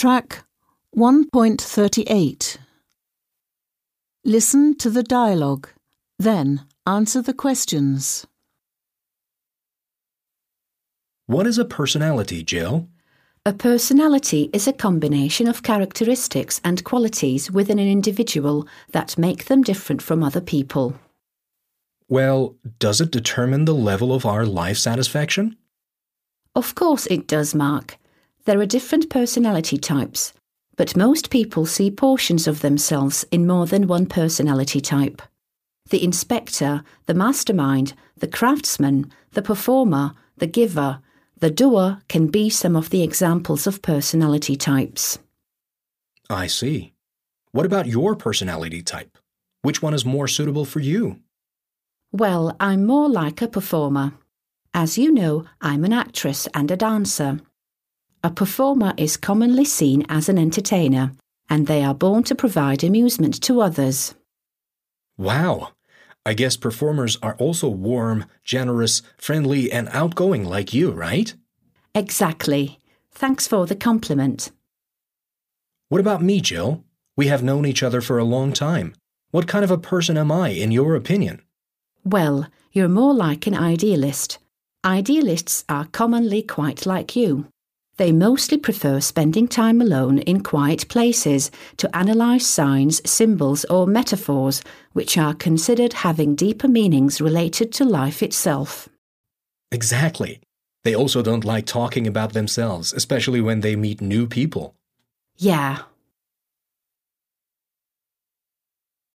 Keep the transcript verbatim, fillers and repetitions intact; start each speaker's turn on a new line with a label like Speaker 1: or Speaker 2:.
Speaker 1: Track one point three eight. Listen to the dialogue, then answer the questions.
Speaker 2: What is a personality, Jill?
Speaker 3: A personality is a combination of characteristics and qualities within an individual that make them different from other people.
Speaker 2: Well, does it determine the level of our life satisfaction?
Speaker 3: Of course it does, Mark. There are different personality types, but most people see portions of themselves in more than one personality type. The inspector, the mastermind, the craftsman, the performer, the giver, the doer can be some of the examples of personality types.
Speaker 2: I see. What about your personality type? Which one is more suitable for you?
Speaker 3: Well, I'm more like a performer. As you know, I'm an actress and a dancer. A performer is commonly seen as an entertainer, and they are born to provide amusement to others.
Speaker 2: Wow! I guess performers are also warm, generous, friendly, and outgoing like you, right?
Speaker 3: Exactly. Thanks for the compliment.
Speaker 2: What about me, Jill? We have known each other for a long time. What kind of a person am I, in your opinion?
Speaker 3: Well, you're more like an idealist. Idealists are commonly quite like you. They mostly prefer spending time alone in quiet places to analyse signs, symbols or metaphors which are considered having deeper meanings related to life itself.
Speaker 2: Exactly. They also don't like talking about themselves, especially when they meet new people.
Speaker 3: Yeah,